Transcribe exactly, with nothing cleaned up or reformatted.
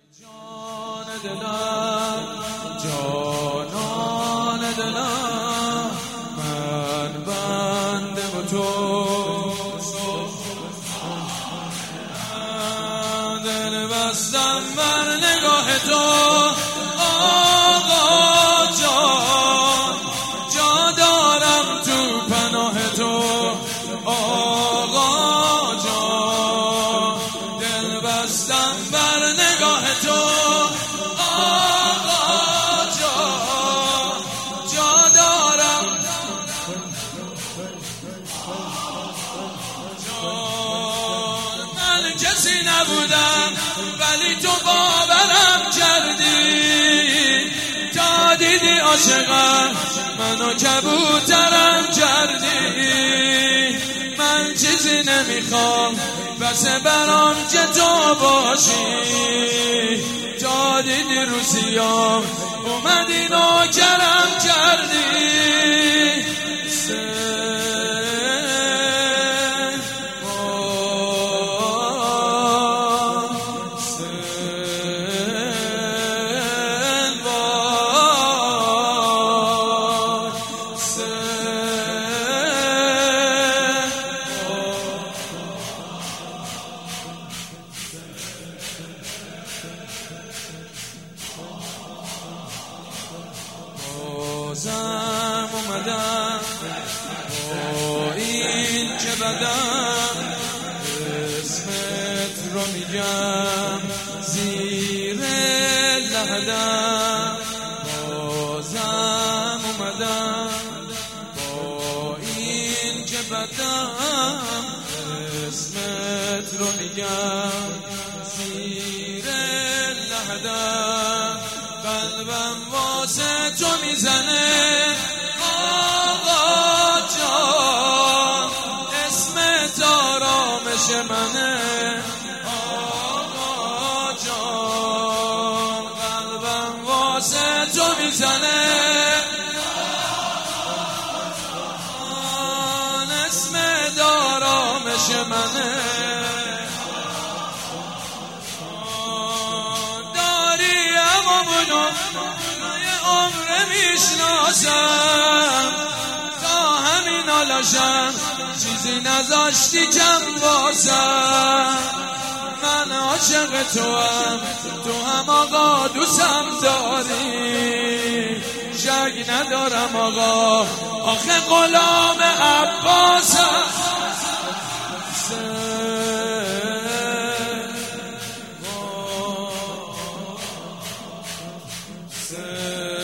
جان دلم جانان دلم من بنده و تو دل بستم بر نگاه تو آقا جان جا دارم تو پناه تو آقا جان دل بستم بر نگاه تو آقا جان جا دارم جان من کسی نبودم ولی تو باورم کردی تا دیدی عاشقم منو کبوترم کردی من چیزی نمیخوام بس برام که تو باشی تا دیدی روسیام اومدی نوکرم کردی بازم اومدم با این که بدم اسمت رو میگم زیر لحدم بازم اومدم با این که بدم اسمت رو میگم زیر لحدم قلبم واسه تو میزنه آقا جان اسمت آرامش منه آقا جان قلبم واسه تو میزنه آن اسمت آرامش منه داری اما منو عمر میشناسم تا همین حالاشم چیزی نذاشتی کم واسم من عاشق تو هم تو هم آقا دوستم داری شک ندارم آقا آخه غلام عباسم سه